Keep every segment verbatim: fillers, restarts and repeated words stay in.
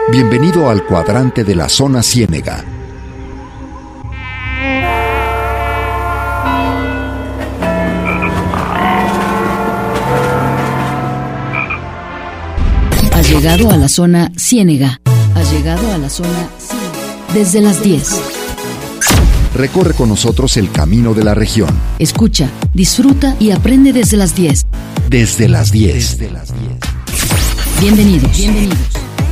Bienvenido al cuadrante de la zona Ciénega. Has llegado a la zona Ciénega. Has llegado a la zona Ciénega. Desde las diez. Recorre con nosotros el camino de la región. Escucha, disfruta y aprende desde las diez. Desde las diez. Desde las diez. Bienvenidos. Bienvenidos.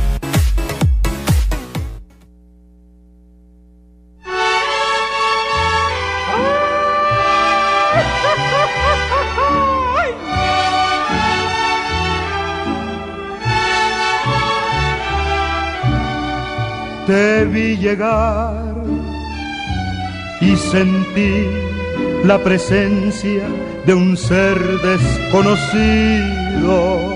Te vi llegar y sentí la presencia de un ser desconocido.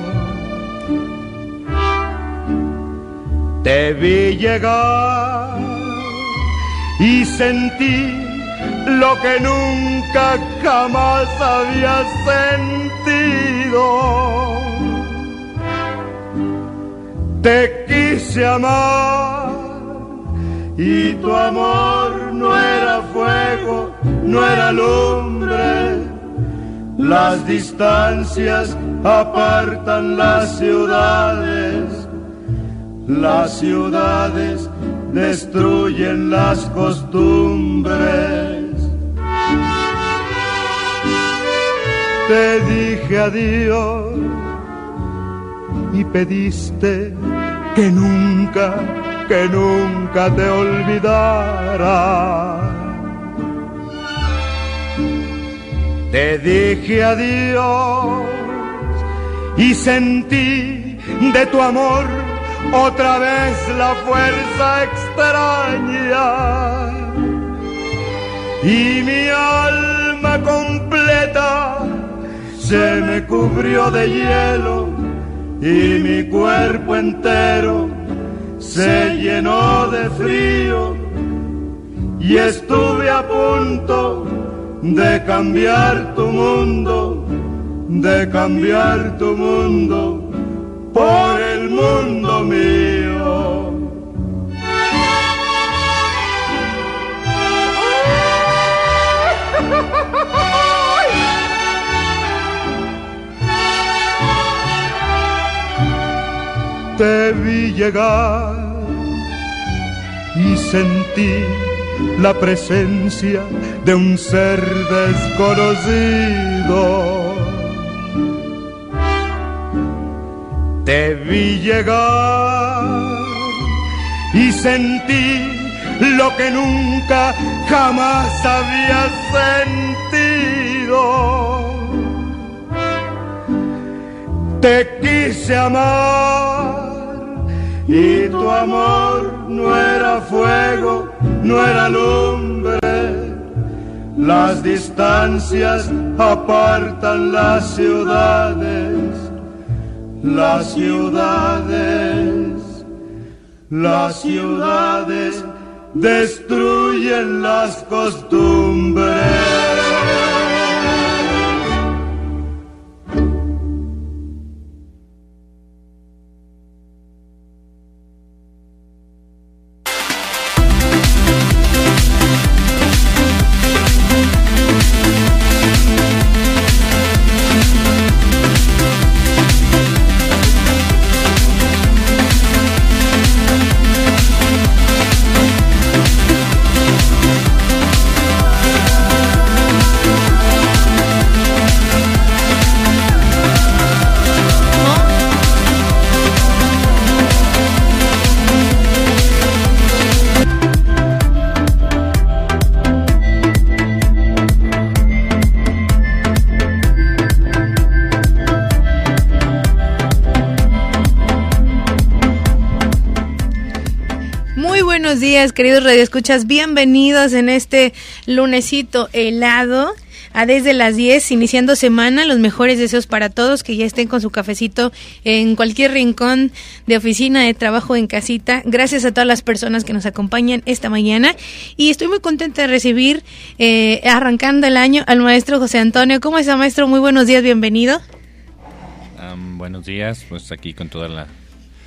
Te vi llegar y sentí lo que nunca jamás había sentido. Te quise amar y tu amor no era fuego, no era lumbre. Las distancias apartan las ciudades, las ciudades destruyen las costumbres. Te dije adiós y pediste que nunca, que nunca te olvidara. Te dije adiós y sentí de tu amor otra vez la fuerza extraña. Y mi alma completa se me cubrió de hielo y mi cuerpo entero se llenó de frío y estuve a punto de cambiar tu mundo, de cambiar tu mundo por el mundo mío. Te vi llegar y sentí la presencia de un ser desconocido. Te vi llegar y sentí lo que nunca jamás había sentido. Te quise amar y tu amor no era fuego, no era lumbre. Las distancias apartan las ciudades, las ciudades, las ciudades destruyen las costumbres. Buenos días, queridos radioescuchas, bienvenidos en este lunesito helado a desde las diez, iniciando semana. Los mejores deseos para todos, que ya estén con su cafecito en cualquier rincón de oficina, de trabajo, en casita. Gracias a todas las personas que nos acompañan esta mañana y estoy muy contenta de recibir, eh, arrancando el año, al maestro José Antonio. ¿Cómo está, maestro? Muy buenos días, bienvenido. Um, buenos días, pues aquí con toda la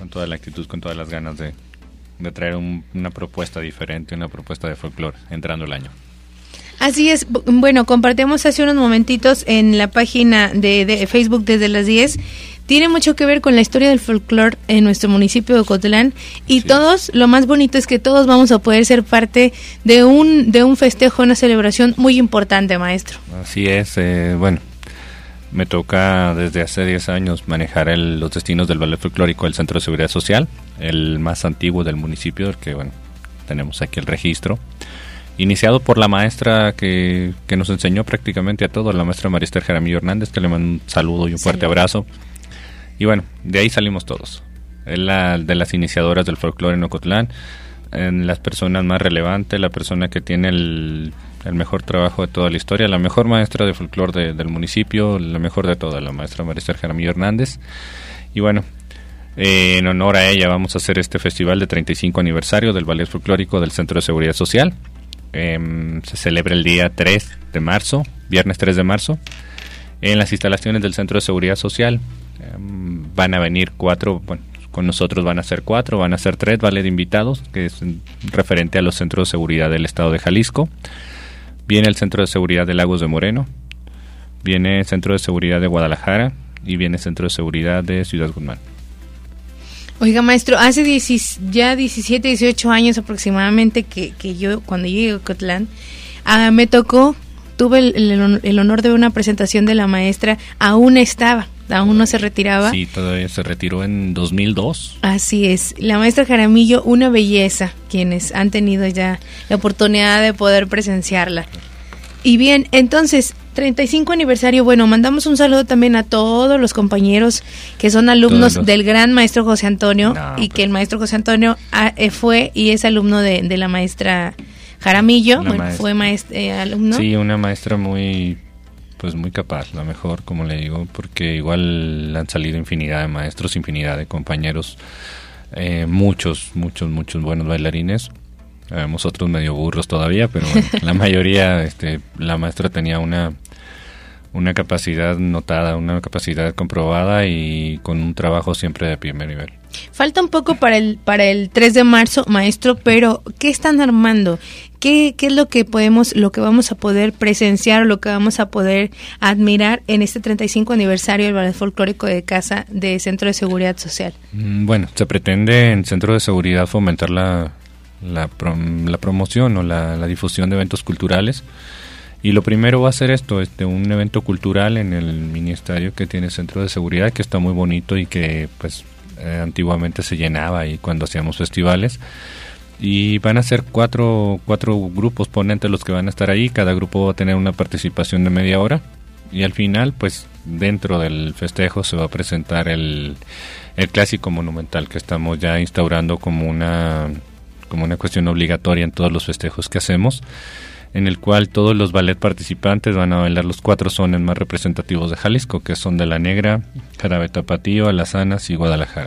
con toda la actitud, con todas las ganas de, de traer un, una propuesta diferente, una propuesta de folclore entrando el año. Así es, bueno, compartimos hace unos momentitos en la página de, de Facebook desde las diez. Tiene mucho que ver con la historia del folclore en nuestro municipio de Ocotlán y sí. Todos, lo más bonito es que todos vamos a poder ser parte de un de un festejo, una celebración muy importante, maestro. Así es, eh, bueno, me toca desde hace diez años manejar el, los destinos del ballet folclórico del Centro de Seguridad Social, el más antiguo del municipio, del que, bueno, tenemos aquí el registro. Iniciado por la maestra que, que nos enseñó prácticamente a todos, la maestra María Esther Jaramillo Hernández, que le mando un saludo y un fuerte Salud. abrazo. Y bueno, de ahí salimos todos. Es la de las iniciadoras del folclore en Ocotlán, en las personas más relevantes, la persona que tiene el, el mejor trabajo de toda la historia, la mejor maestra de folclore de, del municipio, la mejor de todas, la maestra María Esther Jaramillo Hernández. Y bueno, eh, en honor a ella vamos a hacer este festival de treinta y cinco aniversario del ballet folclórico del Centro de Seguridad Social. Eh, se celebra el día tres de marzo, viernes tres de marzo, en las instalaciones del Centro de Seguridad Social. Eh, van a venir cuatro, bueno, con nosotros van a ser cuatro, van a ser tres ballet invitados, que es referente a los centros de seguridad del estado de Jalisco. Viene el Centro de Seguridad de Lagos de Moreno, viene el Centro de Seguridad de Guadalajara y viene el Centro de Seguridad de Ciudad Guzmán. Oiga, maestro, hace diez, ya diecisiete, dieciocho años aproximadamente que, que yo, cuando llegué a Ocotlán, uh, me tocó, tuve el, el, el honor de ver una presentación de la maestra, aún estaba, aún no se retiraba. Sí, todavía se retiró en dos mil dos. Así es, la maestra Jaramillo, una belleza, quienes han tenido ya la oportunidad de poder presenciarla. Y bien, entonces, treinta y cinco aniversario, bueno, mandamos un saludo también a todos los compañeros que son alumnos los... del gran maestro José Antonio, no, y pero... que el maestro José Antonio fue y es alumno de, de la maestra Jaramillo, bueno, maestra. fue maestra, eh, alumno. Sí, una maestra muy, pues muy capaz, la mejor, como le digo, porque igual han salido infinidad de maestros, infinidad de compañeros, eh, muchos, muchos, muchos buenos bailarines. Habemos otros medio burros todavía, pero bueno, la mayoría, este, la maestra tenía una una capacidad notada, una capacidad comprobada y con un trabajo siempre de primer nivel. Falta un poco para el para el tres de marzo, maestro, pero ¿qué están armando? ¿Qué, qué es lo que podemos, lo que vamos a poder presenciar, lo que vamos a poder admirar en este treinta y cinco aniversario del ballet folclórico de casa de Centro de Seguridad Social? Bueno, se pretende en Centro de Seguridad fomentar la La, prom, la promoción o la, la difusión de eventos culturales, y lo primero va a ser esto, este un evento cultural en el mini estadio que tiene Centro de Seguridad, que está muy bonito y que pues eh, antiguamente se llenaba ahí cuando hacíamos festivales, y van a ser cuatro, cuatro grupos ponentes los que van a estar ahí, cada grupo va a tener una participación de media hora, y al final pues dentro del festejo se va a presentar el, el clásico monumental que estamos ya instaurando como una como una cuestión obligatoria en todos los festejos que hacemos, en el cual todos los ballet participantes van a bailar los cuatro sones más representativos de Jalisco, que son de La Negra, Jarabe Tapatío, Alazanas y Guadalajara.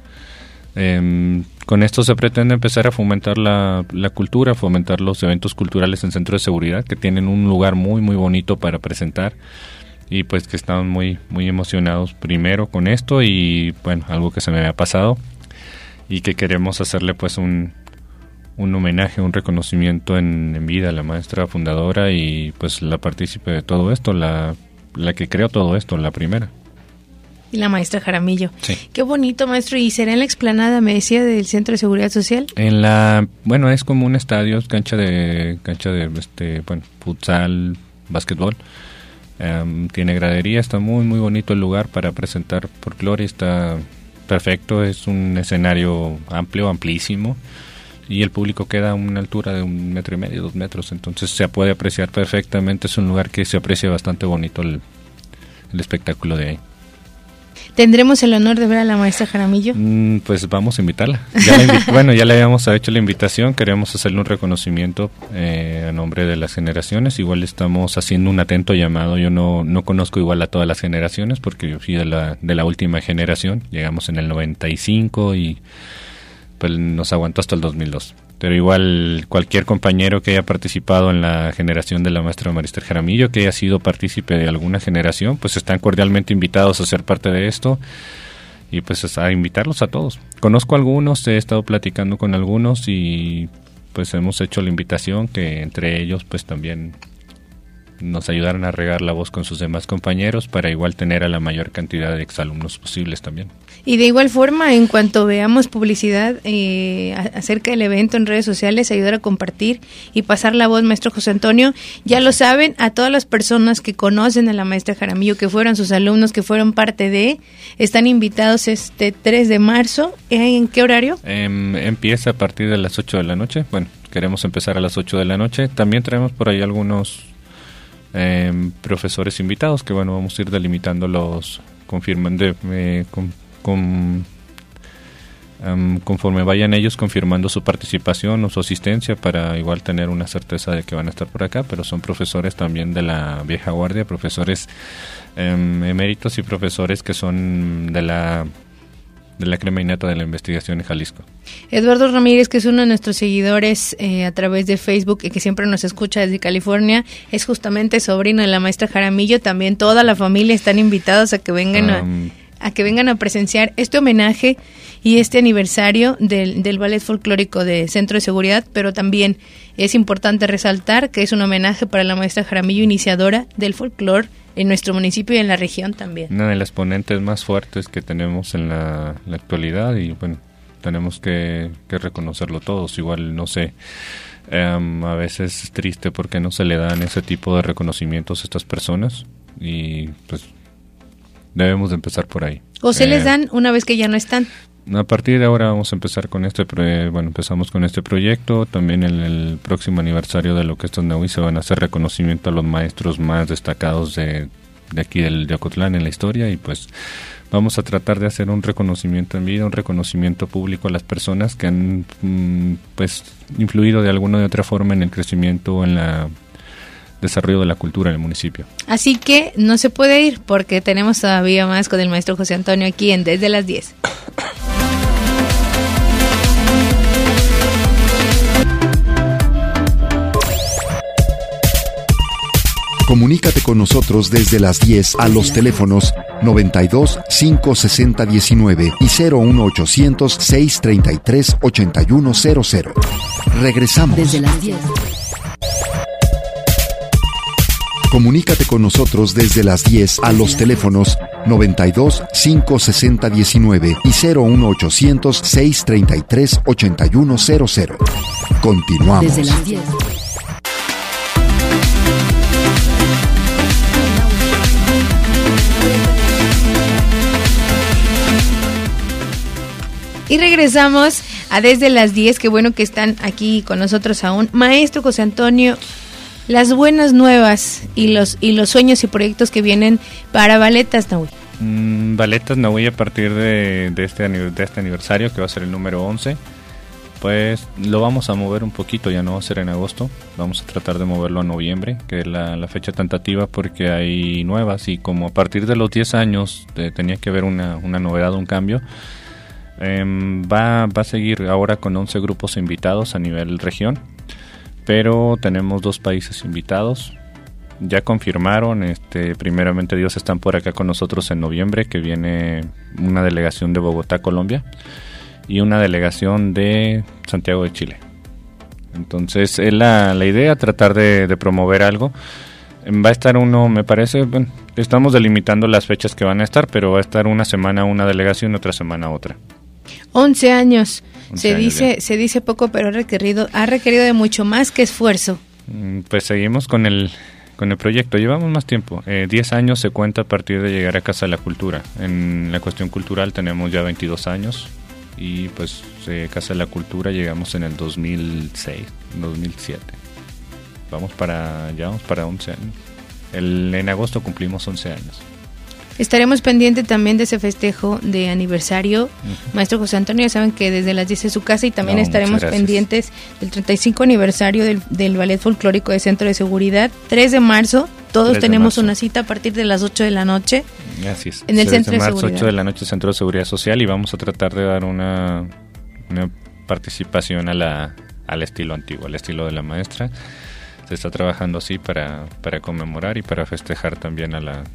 Eh, con esto se pretende empezar a fomentar la, la cultura, fomentar los eventos culturales en Centro de Seguridad, que tienen un lugar muy muy bonito para presentar, y pues que estamos muy muy emocionados primero con esto, y bueno, algo que se me había pasado y que queremos hacerle pues un un homenaje, un reconocimiento en, en vida a la maestra fundadora y pues la partícipe de todo esto, la, la que creó todo esto, la primera. Y la maestra Jaramillo. Sí. Qué bonito, maestro. ¿Y será en la explanada, me decía, del Centro de Seguridad Social? En la, bueno, es como un estadio, cancha de, cancha de, este, bueno, futsal, básquetbol. Um, tiene gradería, está muy, muy bonito el lugar para presentar folclore, está perfecto, es un escenario amplio, amplísimo. Y el público queda a una altura de un metro y medio, dos metros, entonces se puede apreciar perfectamente, es un lugar que se aprecia bastante bonito el, el espectáculo de ahí. ¿Tendremos el honor de ver a la maestra Jaramillo? Mm, pues vamos a invitarla. Ya la invi- bueno, ya le habíamos hecho la invitación, queremos hacerle un reconocimiento eh, a nombre de las generaciones, igual estamos haciendo un atento llamado, yo no, no conozco igual a todas las generaciones, porque yo fui de la, de la última generación, llegamos en el noventa y cinco y pues nos aguantó hasta el dos mil dos. Pero igual cualquier compañero que haya participado en la generación de la maestra María Esther Jaramillo, que haya sido partícipe de alguna generación, pues están cordialmente invitados a ser parte de esto. y pues a invitarlos a todos. Conozco a algunos, he estado platicando con algunos y pues hemos hecho la invitación que entre ellos pues también nos ayudaron a regar la voz con sus demás compañeros para igual tener a la mayor cantidad de exalumnos posibles también. Y de igual forma, en cuanto veamos publicidad eh, acerca del evento en redes sociales, ayudar a compartir y pasar la voz, maestro José Antonio. Ya lo saben, a todas las personas que conocen a la maestra Jaramillo, que fueron sus alumnos, que fueron parte de, están invitados este tres de marzo. ¿En qué horario? Eh, empieza a partir de las ocho de la noche. Bueno, queremos empezar a las ocho de la noche. También traemos por ahí algunos Eh, profesores invitados que bueno, vamos a ir delimitando los confirman de, eh, con, con, um, conforme vayan ellos confirmando su participación o su asistencia para igual tener una certeza de que van a estar por acá, pero son profesores también de la vieja guardia, profesores um, eméritos y profesores que son de la de la crema innata de la investigación en Jalisco. Eduardo Ramírez, que es uno de nuestros seguidores eh, a través de Facebook y que siempre nos escucha desde California, es justamente sobrino de la maestra Jaramillo. También toda la familia están invitados a que vengan um, a, a que vengan a presenciar este homenaje y este aniversario del, del Ballet Folclórico de Centro de Seguridad, pero también es importante resaltar que es un homenaje para la maestra Jaramillo, iniciadora del folclore en nuestro municipio y en la región también. Una de las ponentes más fuertes que tenemos en la, la actualidad y bueno, tenemos que, que reconocerlo todos. Igual, no sé, um, a veces es triste porque no se le dan ese tipo de reconocimientos a estas personas y pues debemos de empezar por ahí. ¿O se eh, les dan una vez que ya no están? A partir de ahora vamos a empezar con este, pro- bueno, empezamos con este proyecto. También en el próximo aniversario de lo que es Nahui se van a hacer reconocimiento a los maestros más destacados de, de aquí del de Ocotlán en la historia y pues vamos a tratar de hacer un reconocimiento en vida, un reconocimiento público a las personas que han mm, pues influido de alguna u otra forma en el crecimiento o en la desarrollo de la cultura en el municipio. Así que no se puede ir porque tenemos todavía más con el maestro José Antonio aquí en Desde las diez. Comunícate con nosotros desde las diez a los teléfonos noventa y dos, cinco sesenta, diecinueve y cero uno ochocientos, seiscientos treinta y tres, ochenta y uno cero cero. Regresamos. Desde las diez. Comunícate con nosotros desde las diez a los teléfonos noventa y dos, cinco sesenta, diecinueve y cero uno ochocientos, seiscientos treinta y tres, ochenta y uno cero cero. Continuamos. Desde las diez. Y regresamos a Desde las diez, qué bueno que están aquí con nosotros aún. Maestro José Antonio, las buenas nuevas y los y los sueños y proyectos que vienen para Baletas Nahui. Mm, Baletas Nahui a partir de, de, este, de este aniversario, que va a ser el número once, pues lo vamos a mover un poquito, ya no va a ser en agosto, vamos a tratar de moverlo a noviembre, que es la, la fecha tentativa porque hay nuevas y como a partir de los diez años de, tenía que haber una, una novedad, un cambio. Eh, va, va a seguir ahora con once grupos invitados a nivel región, pero tenemos dos países invitados, ya confirmaron, este, primeramente Dios están por acá con nosotros en noviembre, que viene una delegación de Bogotá, Colombia, y una delegación de Santiago de Chile. Entonces es la, la idea, tratar de, de promover algo. Va a estar uno, me parece, bueno, estamos delimitando las fechas que van a estar, pero va a estar una semana una delegación, otra semana otra. once años. once Se años dice ya. se dice poco, pero ha requerido ha requerido de mucho más que esfuerzo. Pues seguimos con el con el proyecto. Llevamos más tiempo. Eh, diez años se cuenta a partir de llegar a Casa de la Cultura. En la cuestión cultural tenemos ya veintidós años y pues eh, Casa de la Cultura llegamos en el dos mil seis, dos mil siete. Vamos para ya vamos para once años. El, en agosto cumplimos once años. Estaremos pendientes también de ese festejo de aniversario. Uh-huh. Maestro José Antonio, ya saben que desde las diez es su casa y también no, estaremos pendientes del treinta y cinco aniversario del, del Ballet Folclórico de Centro de Seguridad, tres de marzo. Todos tenemos marzo. Una cita a partir de las ocho de la noche. Así es. En el Centro de, de marzo, Seguridad. ocho de la noche, Centro de Seguridad Social, y vamos a tratar de dar una, una participación a la, al estilo antiguo, al estilo de la maestra. Se está trabajando así para, para conmemorar y para festejar también a la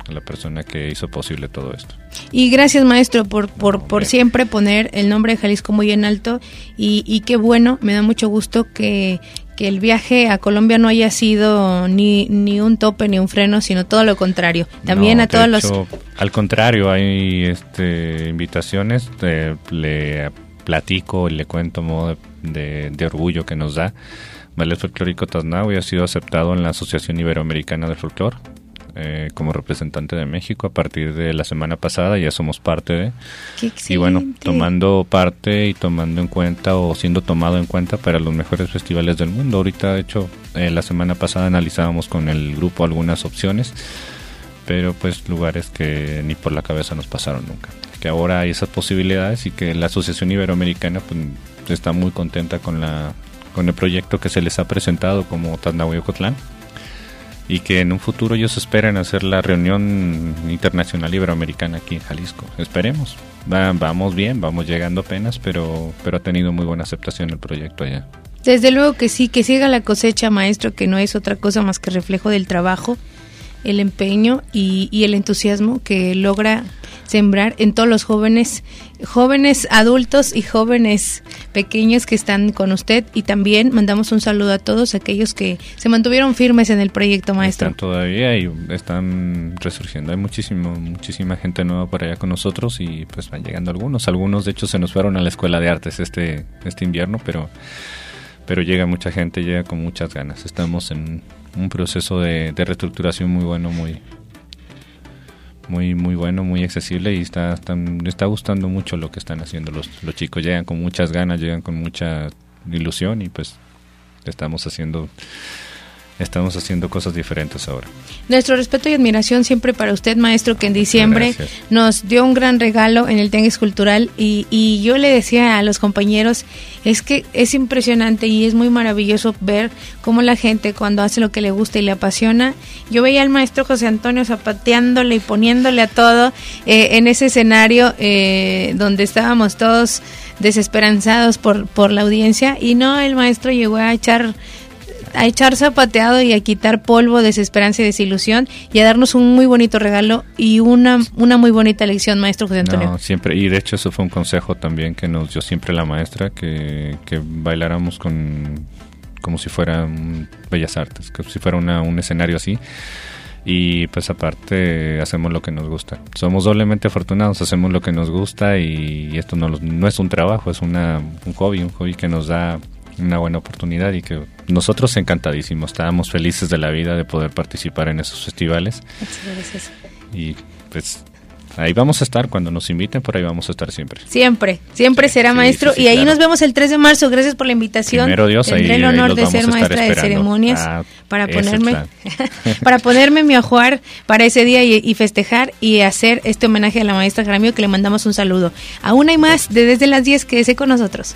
a la persona que hizo posible todo esto. Y gracias, maestro, por por, No, por siempre poner el nombre de Jalisco muy en alto, y, y qué bueno, me da mucho gusto que, que el viaje a Colombia no haya sido ni, ni un tope ni un freno, sino todo lo contrario. También No, a todos de los... hecho, al contrario, hay este invitaciones, eh, le platico y le cuento modo de, de, de orgullo que nos da. Ballet Folclórico Tasnahua ha sido aceptado en la Asociación Iberoamericana de Folclor eh, como representante de México a partir de la semana pasada. Ya somos parte de... Qué excelente. Y bueno, tomando parte y tomando en cuenta o siendo tomado en cuenta para los mejores festivales del mundo. Ahorita, de hecho, eh, la semana pasada analizábamos con el grupo algunas opciones, pero pues lugares que ni por la cabeza nos pasaron nunca. Que ahora hay esas posibilidades y que la Asociación Iberoamericana pues está muy contenta con la con el proyecto que se les ha presentado como Tasnahua y Ocotlán, y que en un futuro ellos esperan hacer la reunión internacional iberoamericana aquí en Jalisco. Esperemos. Va, vamos bien, vamos llegando apenas, pero pero ha tenido muy buena aceptación el proyecto allá. Desde luego que sí, que siga la cosecha, maestro, que no es otra cosa más que reflejo del trabajo, el empeño y, y el entusiasmo que logra sembrar en todos los jóvenes, jóvenes adultos y jóvenes pequeños que están con usted, y también mandamos un saludo a todos aquellos que se mantuvieron firmes en el proyecto, maestro. Están todavía y están resurgiendo, hay muchísimo, muchísima gente nueva por allá con nosotros y pues van llegando algunos, algunos de hecho se nos fueron a la Escuela de Artes este, este invierno, pero pero llega mucha gente, llega con muchas ganas. Estamos en un proceso de, de reestructuración muy bueno, muy muy muy bueno, muy accesible, y está están, está gustando mucho lo que están haciendo los, los chicos. Llegan con muchas ganas, llegan con mucha ilusión y pues estamos haciendo estamos haciendo cosas diferentes ahora. Nuestro respeto y admiración siempre para usted, maestro, que en diciembre Gracias. nos dio un gran regalo en el Tianguis Cultural, y, y yo le decía a los compañeros, es que es impresionante y es muy maravilloso ver cómo la gente cuando hace lo que le gusta y le apasiona. Yo veía al maestro José Antonio zapateándole y poniéndole a todo eh, en ese escenario eh, donde estábamos todos desesperanzados por, por la audiencia, y no, el maestro llegó a echar a echar zapateado y a quitar polvo, desesperanza y desilusión, y a darnos un muy bonito regalo y una una muy bonita lección, maestro José Antonio. No, siempre, y de hecho eso fue un consejo también que nos dio siempre la maestra, que, que bailáramos con como si fuera un Bellas Artes, como si fuera una, un escenario así, y pues aparte hacemos lo que nos gusta. Somos doblemente afortunados, hacemos lo que nos gusta, y esto no, no es un trabajo, es una un hobby, un hobby que nos da una buena oportunidad, y que nosotros encantadísimos, estábamos felices de la vida de poder participar en esos festivales. Gracias. Y pues ahí vamos a estar, cuando nos inviten, por ahí vamos a estar siempre. Siempre, siempre Sí, será, sí, maestro, sí, sí, y ahí claro. nos vemos el tres de marzo. Gracias por la invitación. Primero Dios, Tendré ahí- el ahí honor los de vamos ser a estar maestra de esperando. ceremonias Ah, para ese es ponerme plan. para ponerme mi ajuar para ese día y, y festejar y hacer este homenaje a la maestra Jaramillo, que le mandamos un saludo. Aún hay más de Desde las diez, quédese con nosotros.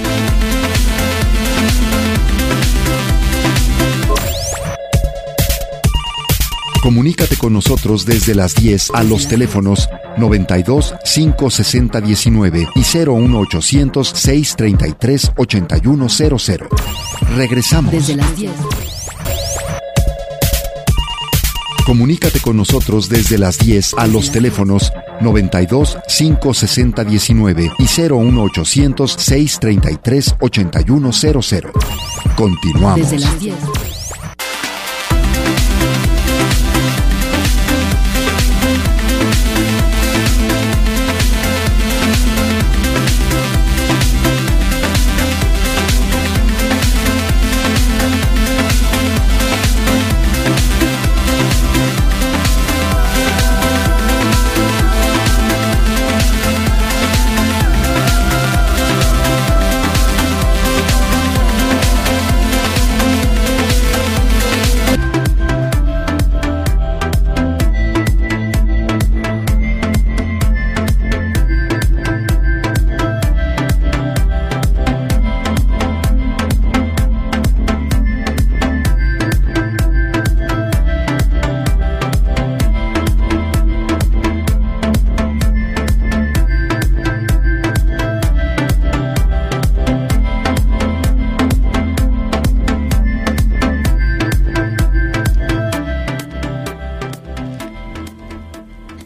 Comunícate con nosotros desde las diez a los teléfonos noventa y dos, cinco sesenta, diecinueve y cero uno ochocientos, seiscientos treinta y tres, ochenta y uno cero cero. Regresamos. Desde las diez. Comunícate con nosotros desde las diez a los teléfonos noventa y dos, cinco sesenta, diecinueve y cero uno ochocientos, seiscientos treinta y tres, ochenta y uno cero cero. Continuamos. Desde las diez.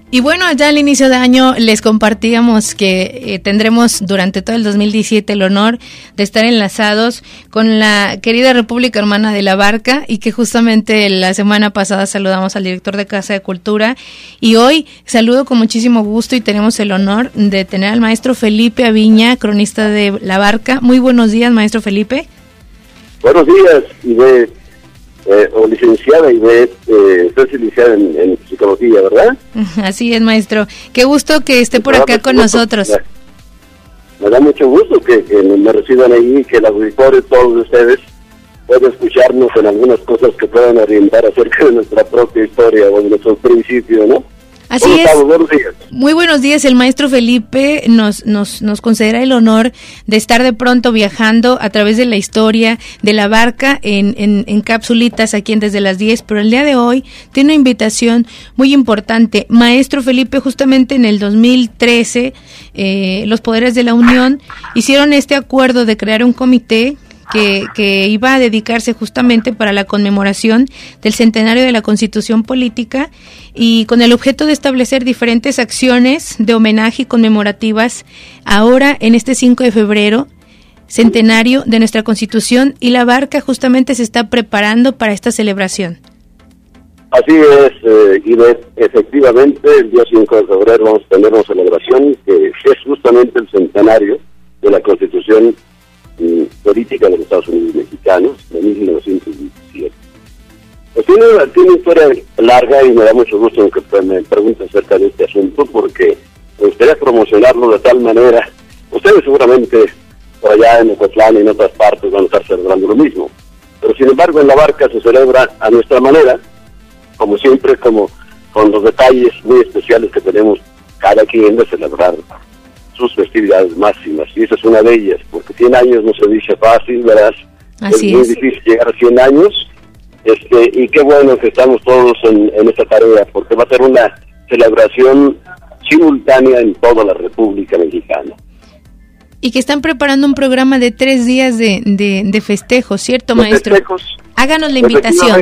Y bueno, ya al inicio de año les compartíamos que eh, tendremos durante todo el dos mil diecisiete el honor de estar enlazados con la querida República Hermana de la Barca, y que justamente la semana pasada saludamos al director de Casa de Cultura, y hoy saludo con muchísimo gusto y tenemos el honor de tener al maestro Felipe Aviña, cronista de La Barca. Muy buenos días, maestro Felipe. Buenos días, Ivette. Eh, o licenciada Ivette, eh, estoy licenciada en, en psicología, ¿verdad? Así es, maestro. Qué gusto que esté por acá con nosotros. Me, me da mucho gusto que, que me reciban ahí y que el auditorio, todos ustedes, puedan escucharnos en algunas cosas que puedan orientar acerca de nuestra propia historia o de nuestros principios, ¿no? Así es. Estamos? Buenos días. Muy buenos días. El maestro Felipe nos, nos, nos concederá el honor de estar de pronto viajando a través de la historia de La Barca en, en, en capsulitas aquí en Desde las diez, pero el día de hoy tiene una invitación muy importante. Maestro Felipe, justamente en el dos mil trece, eh, los poderes de la Unión hicieron este acuerdo de crear un comité Que, que iba a dedicarse justamente para la conmemoración del centenario de la Constitución Política, y con el objeto de establecer diferentes acciones de homenaje y conmemorativas ahora en este cinco de febrero, centenario de nuestra Constitución, y La Barca justamente se está preparando para esta celebración. Así es, eh, y de, efectivamente el día cinco de febrero vamos a tener una celebración que es justamente el centenario de la Constitución política de los Estados Unidos mexicanos de mil novecientos diecisiete. Pues tiene, tiene una historia larga y me da mucho gusto que me pregunten acerca de este asunto, porque me gustaría promocionarlo de tal manera. Ustedes seguramente por allá en Ocotlán y en otras partes van a estar celebrando lo mismo, pero sin embargo en La Barca se celebra a nuestra manera, como siempre, como con los detalles muy especiales que tenemos cada quien de celebrar sus festividades máximas, y esa es una de ellas, porque cien años no se dice fácil, ¿verdad? Así es muy es. difícil llegar a cien años, este, y qué bueno que estamos todos en, en esta tarea, porque va a ser una celebración simultánea en toda la República Mexicana. Y que están preparando un programa de tres días de, de, de festejos, ¿cierto, de maestro? Festejos. Háganos la invitación.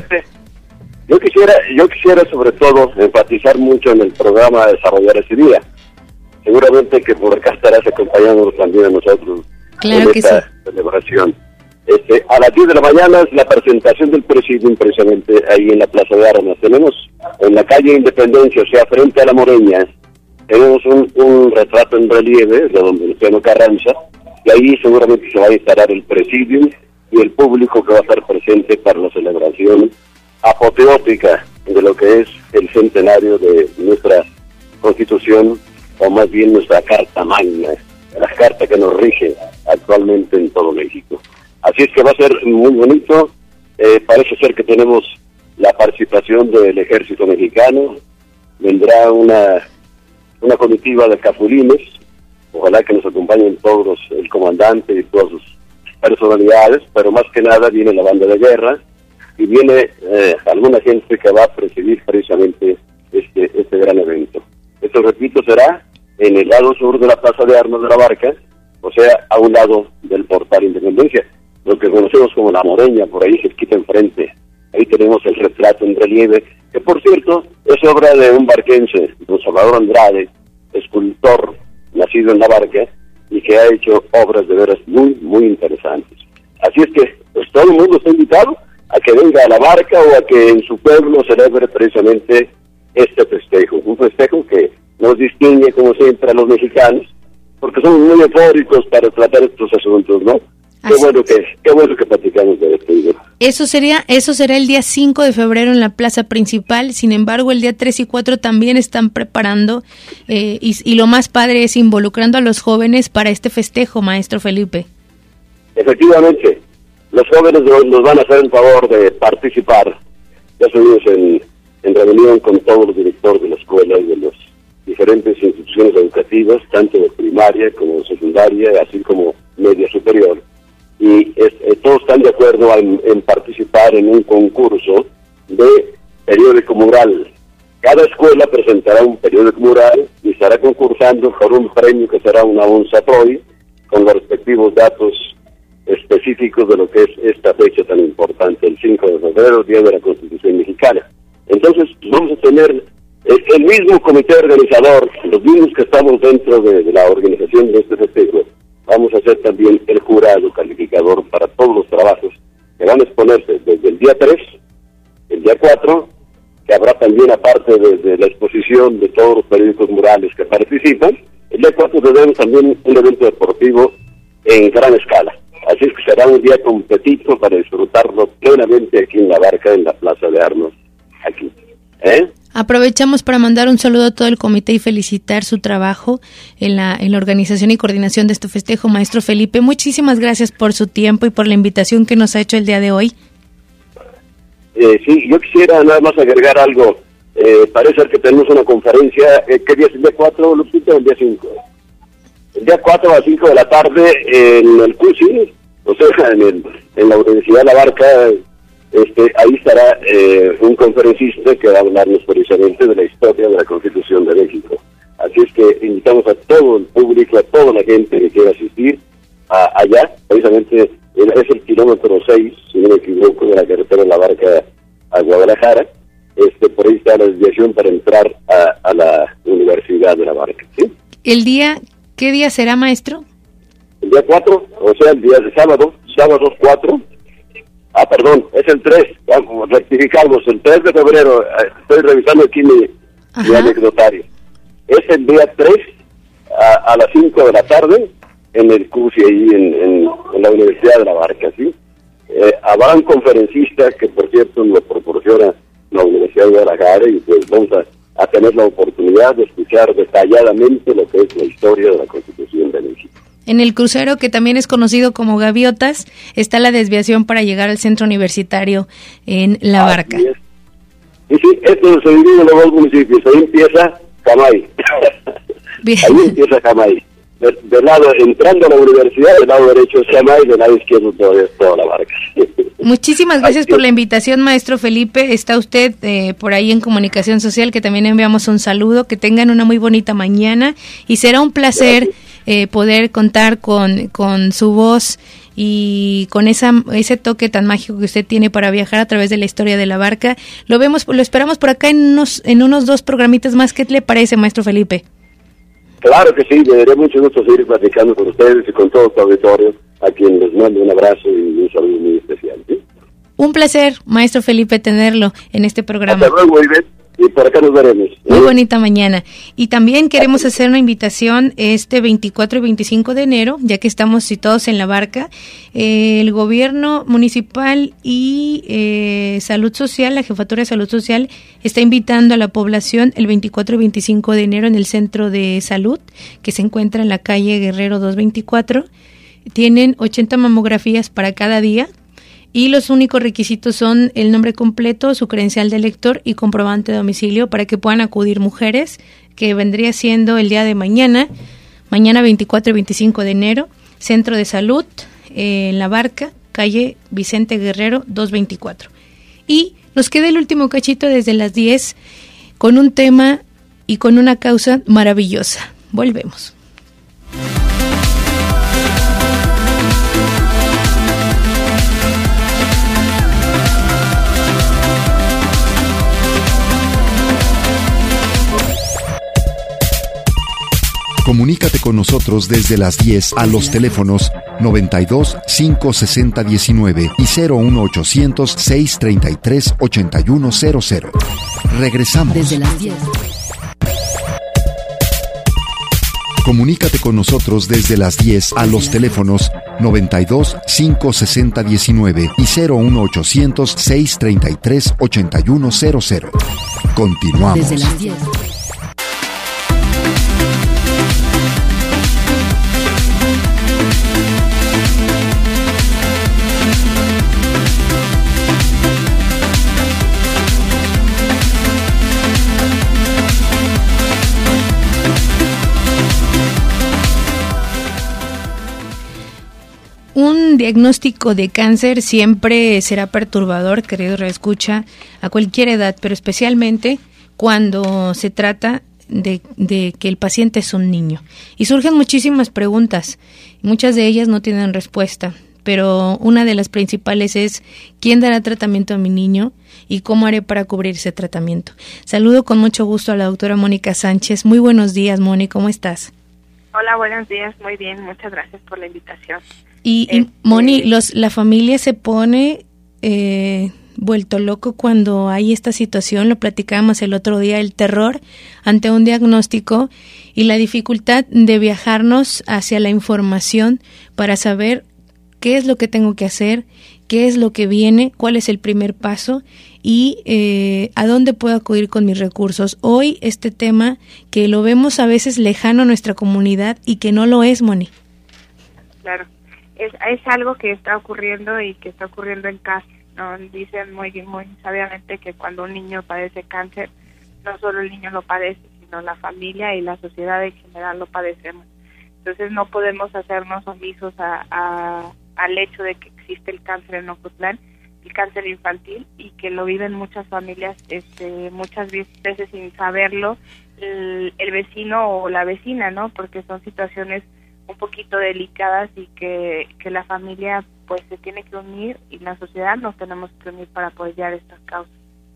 Yo quisiera, yo quisiera sobre todo enfatizar mucho en el programa a desarrollar ese día. Seguramente que por acá estarás acompañándonos también a nosotros claro en esta sí. celebración. Este, a las diez de la mañana es la presentación del presidio, precisamente ahí en la Plaza de Armas. Tenemos en la calle Independencia, o sea, frente a la Moreña, tenemos un, un retrato en relieve de don Venustiano Carranza, y ahí seguramente se va a instalar el presidio y el público que va a estar presente para la celebración apoteótica de lo que es el centenario de nuestra Constitución, o más bien nuestra Carta Magna, la carta que nos rige actualmente en todo México. Así es que va a ser muy bonito. Eh, parece ser que tenemos la participación del Ejército Mexicano, vendrá una una comitiva de capulines, ojalá que nos acompañen todos, el comandante y todas sus personalidades, pero más que nada viene la banda de guerra y viene eh, alguna gente que va a presidir precisamente este este gran evento. Esto, repito, será en el lado sur de la Plaza de Armas de La Barca, o sea, a un lado del Portal Independencia, lo que conocemos como la Moreña, por ahí cerquita enfrente. Ahí tenemos el retrato en relieve, que por cierto es obra de un barquense, don Salvador Andrade, escultor nacido en La Barca y que ha hecho obras de veras muy, muy interesantes. Así es que pues todo el mundo está invitado a que venga a La Barca o a que en su pueblo celebre precisamente este festejo, un festejo que nos distingue como siempre a los mexicanos, porque somos muy eufóricos para tratar estos asuntos, ¿no? Qué bueno que qué bueno que platicamos de esto. Eso sería eso será el día cinco de febrero en la plaza principal. Sin embargo, el día tres y cuatro también están preparando eh, y, y lo más padre es involucrando a los jóvenes para este festejo, maestro Felipe. Efectivamente, los jóvenes nos van a hacer el favor de participar. Ya estuvimos en, en reunión con todos los directores de la escuela y de las diferentes instituciones educativas, tanto de primaria como de secundaria, así como media superior. Y es, eh, todos están de acuerdo en, en participar en un concurso de periódico mural. Cada escuela presentará un periódico mural y estará concursando por un premio que será una onza Troy, con los respectivos datos específicos de lo que es esta fecha tan importante, el cinco de febrero, Día de la Constitución Mexicana. Entonces, vamos a tener el mismo comité organizador, los mismos que estamos dentro de, de la organización de este festejo, vamos a ser también el jurado calificador para todos los trabajos que van a exponerse desde el día tres, el día cuatro, que habrá también, aparte de, de la exposición de todos los periódicos murales que participan, el día cuatro tendremos también un evento deportivo en gran escala. Así es que será un día completito para disfrutarlo plenamente aquí en La Barca, en la Plaza de Armas, aquí. ¿Eh? Aprovechamos para mandar un saludo a todo el comité y felicitar su trabajo en la, en la organización y coordinación de este festejo, maestro Felipe. Muchísimas gracias por su tiempo y por la invitación que nos ha hecho el día de hoy. Eh, sí, yo quisiera nada más agregar algo. Eh, parece que tenemos una conferencia. Eh, ¿Qué día es el día cuatro, Lupita, o el día cinco? El día cuatro a las cinco de la tarde en el C U S I, o sea, en, el, en la Universidad de La Barca. Este, ahí estará eh, un conferencista que va a hablarnos precisamente de la historia de la Constitución de México. Así es que invitamos a todo el público, a toda la gente que quiera asistir a, allá, precisamente es el kilómetro seis, si no me equivoco, de la carretera de La Barca a Guadalajara. Este, por ahí está la desviación para entrar a, a la Universidad de La Barca. ¿Sí? ¿El día, qué día será, maestro? El día cuatro, o sea, el día de sábado, sábado cuatro. Ah, perdón, es el tres, vamos, rectificamos, el tres de febrero, estoy revisando aquí mi, mi anecdotario. Es el día tres a, a las cinco de la tarde en el C U S I, ahí en, en, en la Universidad de La Barca, ¿sí? Eh, habrá un conferencista que, por cierto, nos proporciona la Universidad de Guadalajara y pues vamos a, a tener la oportunidad de escuchar detalladamente lo que es la historia de la Constitución de México. En el crucero, que también es conocido como Gaviotas, está la desviación para llegar al centro universitario en La Barca. Sí, sí, esto se divide en los dos municipios. Ahí empieza Jamay. Bien. Ahí empieza Jamay. De, de lado, entrando a la universidad, del lado derecho es Jamay, del lado izquierdo todavía es toda La Barca. Muchísimas gracias por la invitación, maestro Felipe. Está usted eh, por ahí en Comunicación Social, que también enviamos un saludo. Que tengan una muy bonita mañana y será un placer eh, poder contar con, con su voz y con esa ese toque tan mágico que usted tiene para viajar a través de la historia de La Barca. Lo vemos, lo esperamos por acá en unos en unos dos programitas más. ¿Qué le parece, maestro Felipe? Claro que sí, me daré mucho gusto seguir platicando con ustedes y con todo tu auditorio, a quien les mando un abrazo y un saludo muy especial. ¿Sí? Un placer, maestro Felipe, tenerlo en este programa. Hasta luego, Ivette, y por acá nos veremos. Muy bonita mañana. Y también queremos hacer una invitación este veinticuatro y veinticinco de enero, ya que estamos situados en La Barca. Eh, el gobierno municipal y eh, Salud Social, la Jefatura de Salud Social, está invitando a la población el veinticuatro y veinticinco de enero en el Centro de Salud, que se encuentra en la calle Guerrero doscientos veinticuatro. Tienen ochenta mamografías para cada día. Y los únicos requisitos son el nombre completo, su credencial de elector y comprobante de domicilio para que puedan acudir mujeres, que vendría siendo el día de mañana, mañana veinticuatro y veinticinco de enero, Centro de Salud, eh, en La Barca, calle Vicente Guerrero doscientos veinticuatro. Y nos queda el último cachito desde las diez con un tema y con una causa maravillosa. Volvemos. Comunícate con nosotros desde las diez a los teléfonos noventa y dos, cinco sesenta, diecinueve y cero uno ochocientos, seiscientos treinta y tres, ochenta y uno cero cero. Regresamos. Desde las diez. Comunícate con nosotros desde las diez a los teléfonos noventa y dos, cinco sesenta, diecinueve y cero uno ochocientos, seiscientos treinta y tres, ochenta y uno cero cero. Continuamos. Desde las diez. Un diagnóstico de cáncer siempre será perturbador, querido reescucha, a cualquier edad, pero especialmente cuando se trata de, de que el paciente es un niño. Y surgen muchísimas preguntas, muchas de ellas no tienen respuesta, pero una de las principales es quién dará tratamiento a mi niño y cómo haré para cubrir ese tratamiento. Saludo con mucho gusto a la doctora Mónica Sánchez. Muy buenos días, Moni, ¿cómo estás? Hola, buenos días, muy bien, muchas gracias por la invitación. Y, y este... Moni, los, la familia se pone eh, vuelto loco cuando hay esta situación, lo platicábamos el otro día, el terror ante un diagnóstico y la dificultad de viajarnos hacia la información para saber qué es lo que tengo que hacer, qué es lo que viene, cuál es el primer paso y eh, a dónde puedo acudir con mis recursos. Hoy este tema que lo vemos a veces lejano a nuestra comunidad y que no lo es, Moni. Claro, es, es algo que está ocurriendo y que está ocurriendo en casa, ¿no? Dicen muy, muy sabiamente que cuando un niño padece cáncer, no solo el niño lo padece, sino la familia y la sociedad en general lo padecemos. Entonces no podemos hacernos omisos a, a, al hecho de que existe el cáncer en Ocotlán, el cáncer infantil, y que lo viven muchas familias, este, muchas veces sin saberlo, el, el vecino o la vecina, ¿no? Porque son situaciones un poquito delicadas y que, que la familia pues se tiene que unir y la sociedad nos tenemos que unir para apoyar estas causas.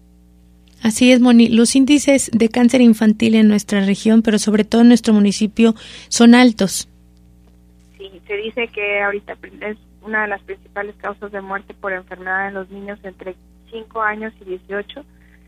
Así es, Moni. Los índices de cáncer infantil en nuestra región, pero sobre todo en nuestro municipio, son altos. Sí, se dice que ahorita es una de las principales causas de muerte por enfermedad en los niños entre cinco años y dieciocho.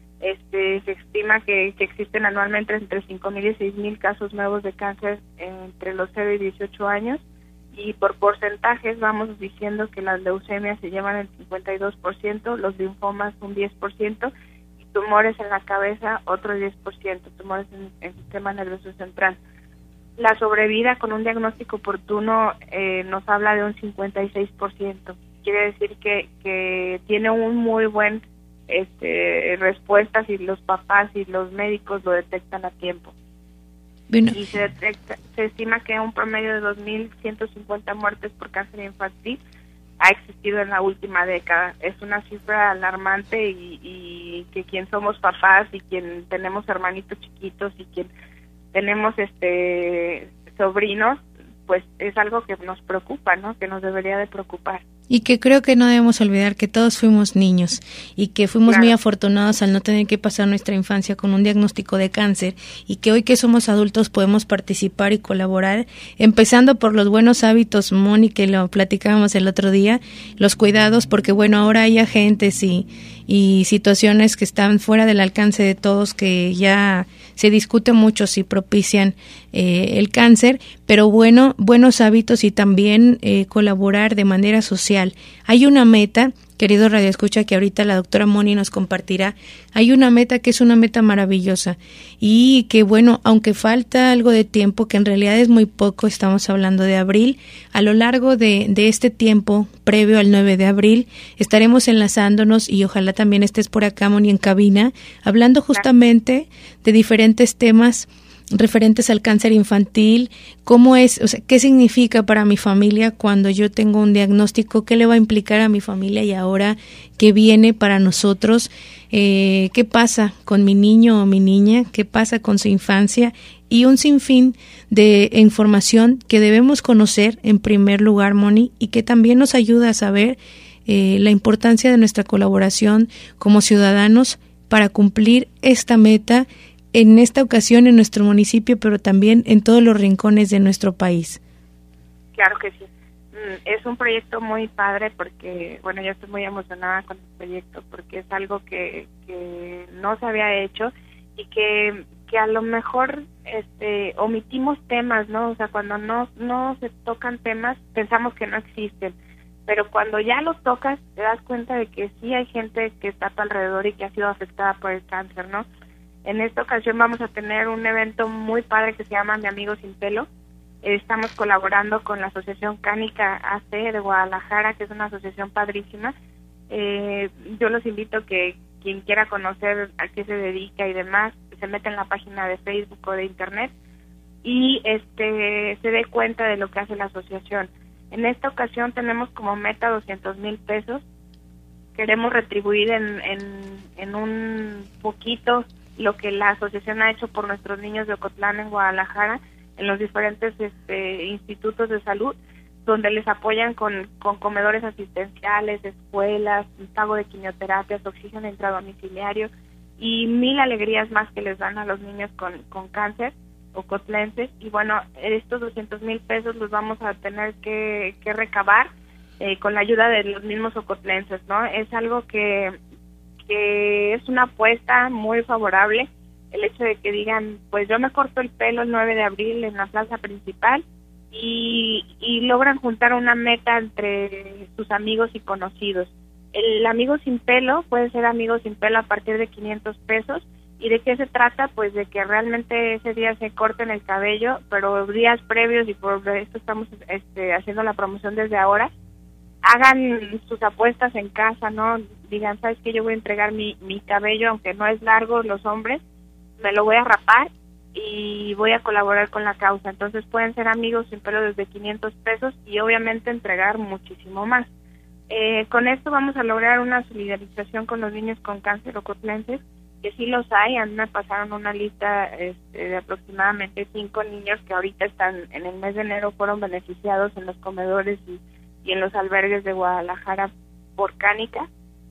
Este, se estima que, que existen anualmente entre cinco mil y seis mil casos nuevos de cáncer entre los cero y dieciocho años, y por porcentajes vamos diciendo que las leucemias se llevan el cincuenta y dos por ciento, los linfomas un diez por ciento, y tumores en la cabeza otro diez por ciento, tumores en el sistema nervioso central. La sobrevida con un diagnóstico oportuno eh, nos habla de un cincuenta y seis por ciento. Quiere decir que, que tiene un muy buen este, respuesta si los papás y los médicos lo detectan a tiempo. Bueno. Y se, detecta, se estima que un promedio de dos mil ciento cincuenta muertes por cáncer infantil ha existido en la última década. Es una cifra alarmante y, y que quien somos papás y quien tenemos hermanitos chiquitos y quien tenemos este sobrinos, pues es algo que nos preocupa, ¿no? Que nos debería de preocupar. Y que creo que no debemos olvidar que todos fuimos niños y que fuimos claro. muy afortunados al no tener que pasar nuestra infancia con un diagnóstico de cáncer, y que hoy que somos adultos podemos participar y colaborar, empezando por los buenos hábitos, Moni, que lo platicábamos el otro día, los cuidados, porque bueno, ahora hay agentes y, y situaciones que están fuera del alcance de todos, que ya se discute mucho si propician eh, el cáncer, pero bueno, buenos hábitos y también eh, colaborar de manera social. Hay una meta, querido Radio Escucha, que ahorita la doctora Moni nos compartirá. Hay una meta que es una meta maravillosa y que bueno, aunque falta algo de tiempo, que en realidad es muy poco, estamos hablando de abril, a lo largo de, de este tiempo previo al nueve de abril estaremos enlazándonos y ojalá también estés por acá, Moni, en cabina, hablando justamente de diferentes temas referentes al cáncer infantil, cómo es, o sea, qué significa para mi familia cuando yo tengo un diagnóstico, qué le va a implicar a mi familia y ahora qué viene para nosotros, eh, qué pasa con mi niño o mi niña, qué pasa con su infancia, y un sinfín de información que debemos conocer en primer lugar, Moni, y que también nos ayuda a saber eh, la importancia de nuestra colaboración como ciudadanos para cumplir esta meta en esta ocasión en nuestro municipio, pero también en todos los rincones de nuestro país. Claro que sí. Es un proyecto muy padre porque, bueno, yo estoy muy emocionada con el proyecto porque es algo que, que no se había hecho y que, que a lo mejor este, omitimos temas, ¿no? O sea, cuando no, no se tocan temas, pensamos que no existen. Pero cuando ya los tocas, te das cuenta de que sí hay gente que está a tu alrededor y que ha sido afectada por el cáncer, ¿no? En esta ocasión vamos a tener un evento muy padre que se llama Mi Amigo Sin Pelo. Estamos colaborando con la Asociación Cánica A C de Guadalajara, que es una asociación padrísima. Eh, yo los invito a que quien quiera conocer a qué se dedica y demás, se meta en la página de Facebook o de Internet y este se dé cuenta de lo que hace la asociación. En esta ocasión tenemos como meta doscientos mil pesos. Queremos retribuir en, en, en un poquito lo que la asociación ha hecho por nuestros niños de Ocotlán en Guadalajara, en los diferentes este, institutos de salud, donde les apoyan con, con comedores asistenciales, escuelas, pago de quimioterapias, oxígeno intradomiciliario y mil alegrías más que les dan a los niños con, con cáncer ocotlenses. Y bueno, estos doscientos mil pesos los vamos a tener que, que recabar eh, con la ayuda de los mismos ocotlenses, ¿no? Es algo que, que es una apuesta muy favorable, el hecho de que digan, pues yo me corto el pelo el nueve de abril en la plaza principal y, y logran juntar una meta entre sus amigos y conocidos. El amigo sin pelo puede ser amigo sin pelo a partir de quinientos pesos. ¿Y de qué se trata? Pues de que realmente ese día se corten el cabello, pero días previos, y por esto estamos este, haciendo la promoción desde ahora, hagan sus apuestas en casa, ¿no? Digan, ¿sabes qué? Yo voy a entregar mi, mi cabello, aunque no es largo, los hombres, me lo voy a rapar y voy a colaborar con la causa. Entonces pueden ser amigos sin pelo desde quinientos pesos y obviamente entregar muchísimo más. Eh, con esto vamos a lograr una solidarización con los niños con cáncer ocotlenses, que sí los hay. A mí me pasaron una lista este, de aproximadamente cinco niños que ahorita están, en el mes de enero, fueron beneficiados en los comedores y, y en los albergues de Guadalajara por Cánica.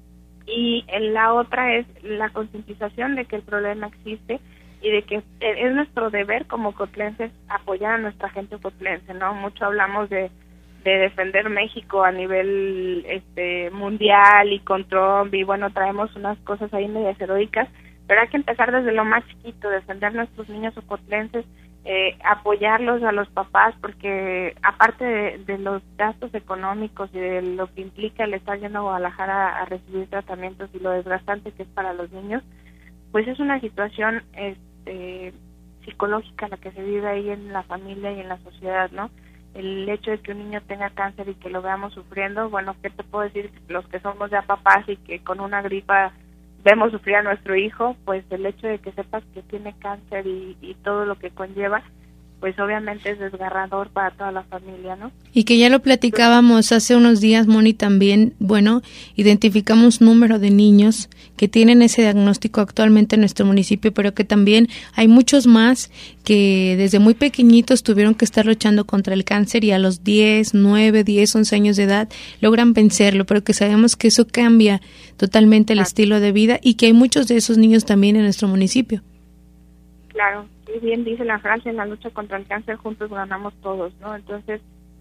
Y en la otra es la concientización de que el problema existe y de que es nuestro deber como ocotlenses apoyar a nuestra gente ocotlense, ¿no? Mucho hablamos de de defender México a nivel este mundial y con Trump, y bueno, traemos unas cosas ahí medias heroicas, pero hay que empezar desde lo más chiquito, defender a nuestros niños ocotlenses, eh, apoyarlos a los papás, porque aparte de, de los gastos económicos y de lo que implica el estar yendo a Guadalajara a recibir tratamientos y lo desgastante que es para los niños, pues es una situación este psicológica la que se vive ahí en la familia y en la sociedad, ¿no? El hecho de que un niño tenga cáncer y que lo veamos sufriendo, bueno, ¿qué te puedo decir? Los que somos ya papás y que con una gripa vemos sufrir a nuestro hijo, pues el hecho de que sepas que tiene cáncer y, y todo lo que conlleva, pues obviamente es desgarrador para toda la familia, ¿no? Y que ya lo platicábamos hace unos días, Moni, también, bueno, identificamos número de niños que tienen ese diagnóstico actualmente en nuestro municipio, pero que también hay muchos más que desde muy pequeñitos tuvieron que estar luchando contra el cáncer y a los diez, nueve, diez, once años de edad logran vencerlo, pero que sabemos que eso cambia totalmente el claro. estilo de vida y que hay muchos de esos niños también en nuestro municipio. Claro, y bien dice la frase, en la lucha contra el cáncer juntos ganamos todos, ¿no? Entonces,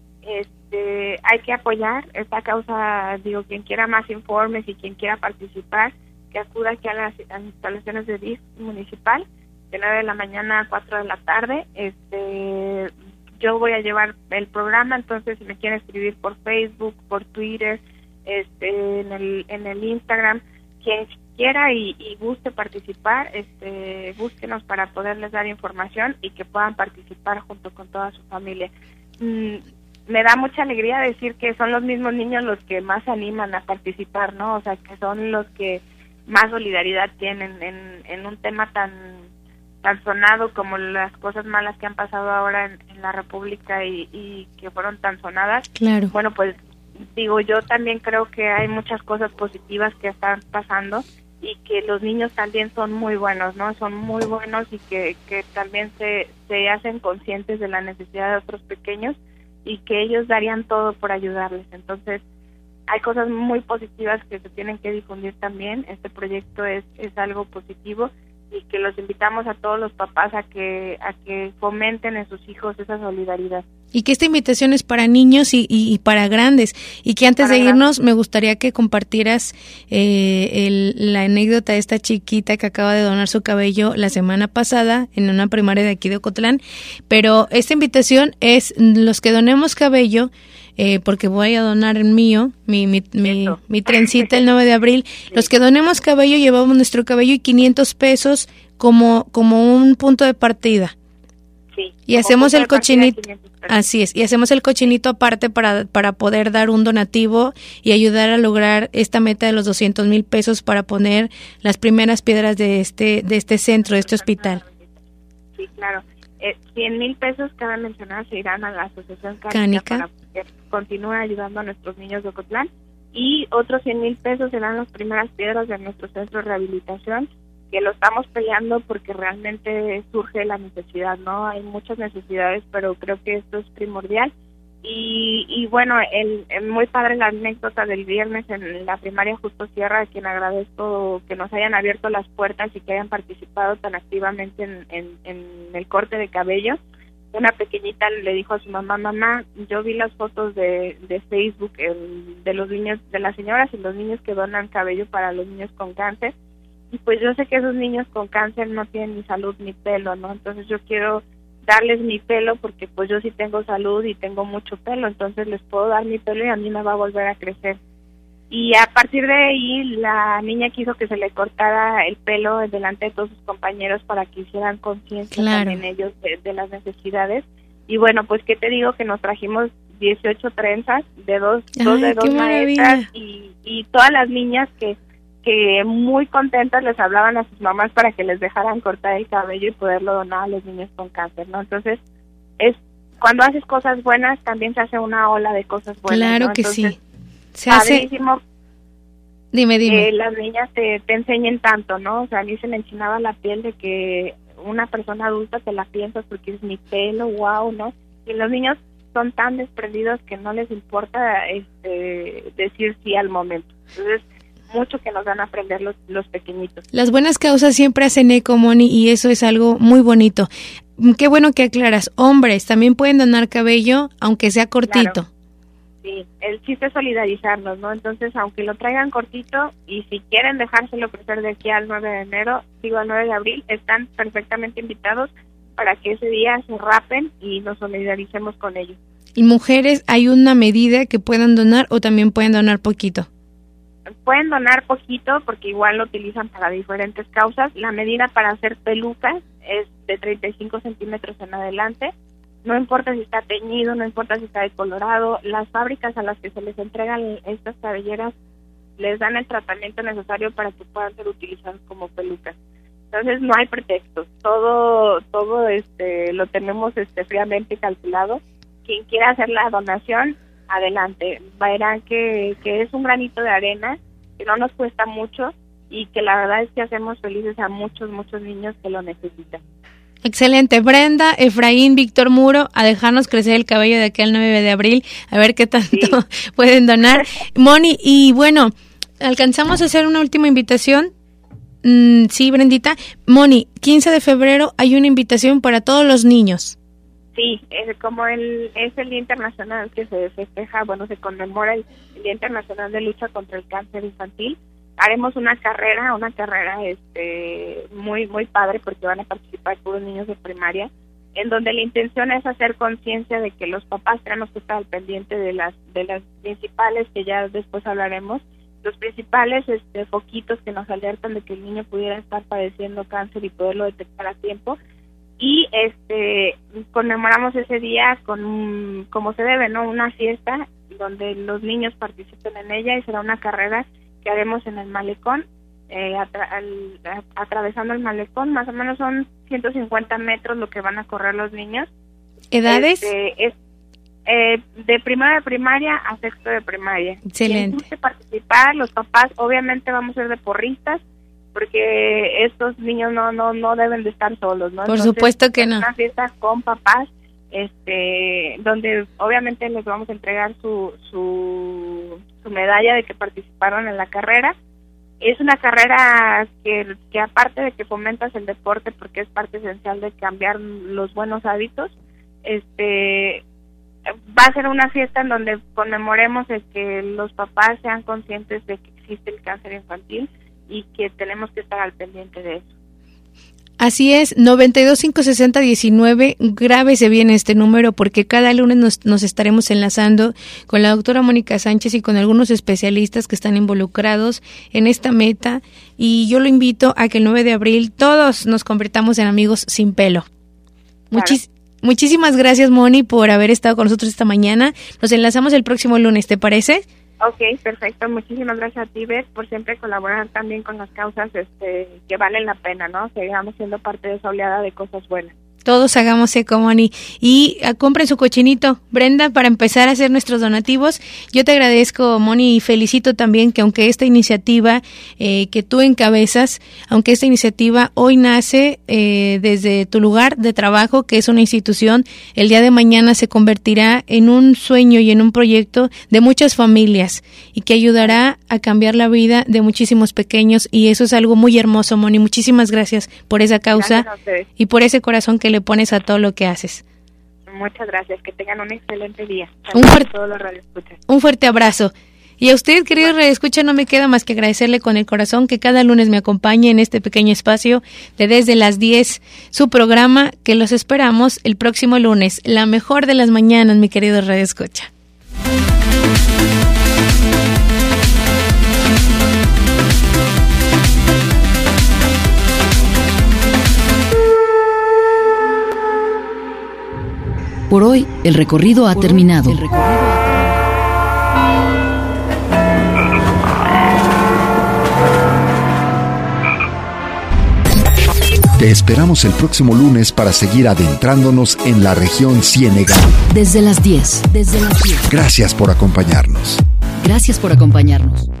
este, hay que apoyar esta causa. Digo, quien quiera más informes y quien quiera participar, que acuda aquí a las, a las instalaciones de D I F municipal, de nueve de la mañana a cuatro de la tarde. Este, yo voy a llevar el programa, entonces si me quieren escribir por Facebook, por Twitter, este, en el, en el Instagram, quien quiera y, y guste participar, este, búsquenos para poderles dar información y que puedan participar junto con toda su familia. Mm, me da mucha alegría decir que son los mismos niños los que más animan a participar, ¿no? O sea, que son los que más solidaridad tienen en, en un tema tan tan sonado como las cosas malas que han pasado ahora en, en la República y, y que fueron tan sonadas. Claro. Bueno, pues digo, yo también creo que hay muchas cosas positivas que están pasando y que los niños también son muy buenos, ¿no? Son muy buenos y que, que también se, se hacen conscientes de la necesidad de otros pequeños y que ellos darían todo por ayudarles. Entonces, hay cosas muy positivas que se tienen que difundir también. Este proyecto es, es algo positivo y que los invitamos a todos los papás a que a que fomenten en sus hijos esa solidaridad. Y que esta invitación es para niños y, y, y para grandes. Y que antes para de irnos, grandes. Me gustaría que compartieras eh, el, la anécdota de esta chiquita que acaba de donar su cabello la semana pasada en una primaria de aquí de Ocotlán. Pero esta invitación es los que donemos cabello, eh, porque voy a donar el mío, mi, mi, mi, mi trencita el nueve de abril. Sí. Los que donemos cabello llevamos nuestro cabello y quinientos pesos como, como un punto de partida. Sí, y hacemos el cochinito, así es, y hacemos el cochinito aparte para para poder dar un donativo y ayudar a lograr esta meta de los doscientos mil pesos para poner las primeras piedras de este de este centro, de este hospital. Sí, claro. Eh, cien mil pesos, cabe mencionar, se irán a la Asociación Cánica para que continúe ayudando a nuestros niños de Ocotlán, y otros cien mil pesos serán las primeras piedras de nuestro centro de rehabilitación, que lo estamos peleando porque realmente surge la necesidad, ¿no? Hay muchas necesidades, pero creo que esto es primordial Y, y bueno, el, el muy padre la anécdota del viernes en la primaria Justo Sierra, a quien agradezco que nos hayan abierto las puertas y que hayan participado tan activamente en, en, en el corte de cabello. Una pequeñita le dijo a su mamá, mamá, yo vi las fotos de, de Facebook el, de los niños, de las señoras y los niños que donan cabello para los niños con cáncer, y pues yo sé que esos niños con cáncer no tienen ni salud ni pelo, ¿no? Entonces yo quiero darles mi pelo porque pues yo sí tengo salud y tengo mucho pelo, entonces les puedo dar mi pelo y a mí me va a volver a crecer. Y a partir de ahí la niña quiso que se le cortara el pelo delante de todos sus compañeros para que hicieran conciencia claro. también ellos de, de las necesidades. Y bueno, pues qué te digo, que nos trajimos dieciocho trenzas de dos, Ay, dos de dos qué maestras y, y todas las niñas que que muy contentas les hablaban a sus mamás para que les dejaran cortar el cabello y poderlo donar a los niños con cáncer, ¿no? Entonces, es cuando haces cosas buenas, también se hace una ola de cosas buenas, Claro ¿no? que Entonces, sí. Se hace... padrísimo Dime, dime. que las niñas te, te enseñen tanto, ¿no? O sea, a mí se me enchinaba la piel de que una persona adulta te la piensas porque es mi pelo, wow, ¿no? Y los niños son tan desprendidos que no les importa este decir sí al momento. Entonces, mucho que nos van a aprender los, los pequeñitos. Las buenas causas siempre hacen eco, Moni, y eso es algo muy bonito. Qué bueno que aclaras. Hombres también pueden donar cabello, aunque sea cortito. Claro. Sí, el chiste es solidarizarnos, ¿no? Entonces, aunque lo traigan cortito y si quieren dejárselo crecer de aquí al nueve de enero, digo al nueve de abril, están perfectamente invitados para que ese día se rapen y nos solidaricemos con ellos. ¿Y mujeres hay una medida que puedan donar o también pueden donar poquito? Pueden donar poquito porque igual lo utilizan para diferentes causas. La medida para hacer pelucas es de treinta y cinco centímetros en adelante. No importa si está teñido, no importa si está decolorado. Las fábricas a las que se les entregan estas cabelleras les dan el tratamiento necesario para que puedan ser utilizadas como pelucas. Entonces no hay pretextos. Todo todo este lo tenemos este fríamente calculado. Quien quiera hacer la donación, adelante. Verán que, que es un granito de arena, que no nos cuesta mucho y que la verdad es que hacemos felices a muchos, muchos niños que lo necesitan. Excelente. Brenda, Efraín, Víctor Muro, a dejarnos crecer el cabello de aquí al nueve de abril, a ver qué tanto sí. pueden donar. Moni, y bueno, ¿alcanzamos a hacer una última invitación? Mm, sí, Brendita. Moni, quince de febrero hay una invitación para todos los niños. Sí, es como el, es el Día Internacional que se festeja, bueno, se conmemora el, el Día Internacional de Lucha contra el Cáncer Infantil. Haremos una carrera, una carrera este muy muy padre porque van a participar puros niños de primaria, en donde la intención es hacer conciencia de que los papás tenemos que estar al pendiente de las de las principales, que ya después hablaremos, los principales este foquitos que nos alertan de que el niño pudiera estar padeciendo cáncer y poderlo detectar a tiempo. Y este conmemoramos ese día con, como se debe, ¿no? Una fiesta donde los niños participen en ella y será una carrera que haremos en el malecón, eh, atra- al, a, atravesando el malecón. Más o menos son ciento cincuenta metros lo que van a correr los niños. ¿Edades? Este, es eh, de primero de primaria a sexto de primaria. Excelente. Quien guste participar, los papás obviamente vamos a ser de porristas, porque estos niños no no no deben de estar solos, ¿no? Por Entonces, supuesto que no. Una fiesta con papás, este, donde obviamente les vamos a entregar su su su medalla de que participaron en la carrera. Es una carrera que que aparte de que fomentas el deporte, porque es parte esencial de cambiar los buenos hábitos, este va a ser una fiesta en donde conmemoremos el que los papás sean conscientes de que existe el cáncer infantil y que tenemos que estar al pendiente de eso. Así es, noventa y dos, cinco sesenta, diecinueve, grábese bien este número porque cada lunes nos, nos estaremos enlazando con la doctora Mónica Sánchez y con algunos especialistas que están involucrados en esta meta, y yo lo invito a que el nueve de abril todos nos convirtamos en amigos sin pelo. Claro. Muchis, muchísimas gracias, Moni, por haber estado con nosotros esta mañana. Nos enlazamos el próximo lunes, ¿te parece? Ok, perfecto. Muchísimas gracias a ti, Beth, por siempre colaborar también con las causas este, que valen la pena, ¿no? Sigamos siendo parte de esa oleada de cosas buenas. Todos hagamos eco, Moni. Y uh, compren su cochinito, Brenda, para empezar a hacer nuestros donativos. Yo te agradezco, Moni, y felicito también que aunque esta iniciativa eh, que tú encabezas, aunque esta iniciativa hoy nace eh, desde tu lugar de trabajo, que es una institución, el día de mañana se convertirá en un sueño y en un proyecto de muchas familias y que ayudará a cambiar la vida de muchísimos pequeños, y eso es algo muy hermoso, Moni. Muchísimas gracias por esa causa y por ese corazón que le pones a todo lo que haces. Muchas gracias, que tengan un excelente día. Un fuerte, todos los radioescuchas. Un fuerte abrazo. Y a usted, querido radioescucha, no me queda más que agradecerle con el corazón que cada lunes me acompañe en este pequeño espacio de Desde las diez, su programa, que los esperamos el próximo lunes, la mejor de las mañanas, mi querido radioescucha. Por hoy, el recorrido ha terminado. El recorrido ha Te esperamos el próximo lunes para seguir adentrándonos en la región Ciénega. Desde las diez. Desde las diez. Gracias por acompañarnos. Gracias por acompañarnos.